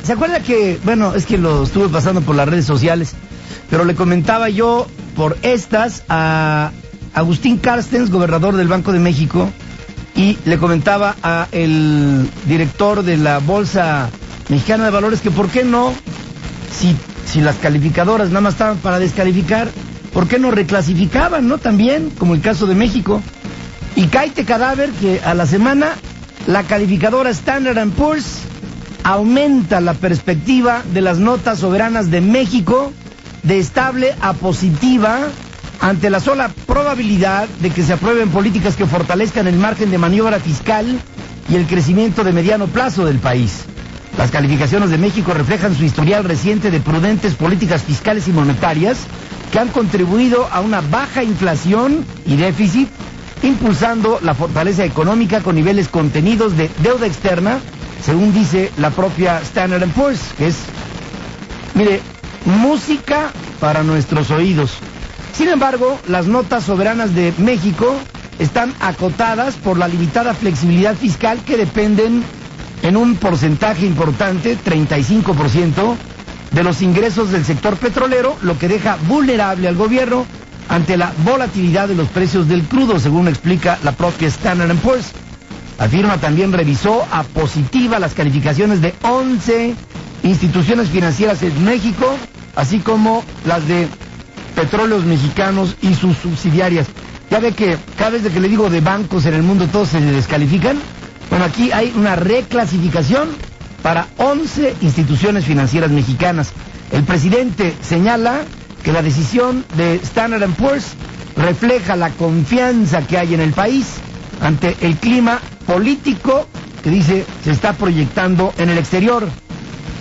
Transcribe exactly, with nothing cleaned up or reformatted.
¿se acuerda que, bueno, es que lo estuve pasando por las redes sociales, pero le comentaba yo por estas a Agustín Carstens, gobernador del Banco de México, y le comentaba a el director de la Bolsa Mexicana de Valores que por qué no, si, si las calificadoras nada más estaban para descalificar, ¿por qué no reclasificaban, no? También, como el caso de México. Y cáete cadáver que a la semana la calificadora Standard and Poor's aumenta la perspectiva de las notas soberanas de México de estable a positiva ante la sola probabilidad de que se aprueben políticas que fortalezcan el margen de maniobra fiscal y el crecimiento de mediano plazo del país. Las calificaciones de México reflejan su historial reciente de prudentes políticas fiscales y monetarias que han contribuido a una baja inflación y déficit, impulsando la fortaleza económica con niveles contenidos de deuda externa, según dice la propia Standard and Poor's, que es, mire, música para nuestros oídos. Sin embargo, las notas soberanas de México están acotadas por la limitada flexibilidad fiscal que dependen en un porcentaje importante, treinta y cinco por ciento, de los ingresos del sector petrolero, lo que deja vulnerable al gobierno ante la volatilidad de los precios del crudo, según explica la propia Standard and Poor's. La firma también revisó a positiva las calificaciones de once instituciones financieras en México, así como las de Petróleos Mexicanos y sus subsidiarias. Ya ve que cada vez que le digo de bancos en el mundo todos se descalifican. Bueno, aquí hay una reclasificación para once instituciones financieras mexicanas. El presidente señala que la decisión de Standard and Poor's refleja la confianza que hay en el país ante el clima político que dice se está proyectando en el exterior.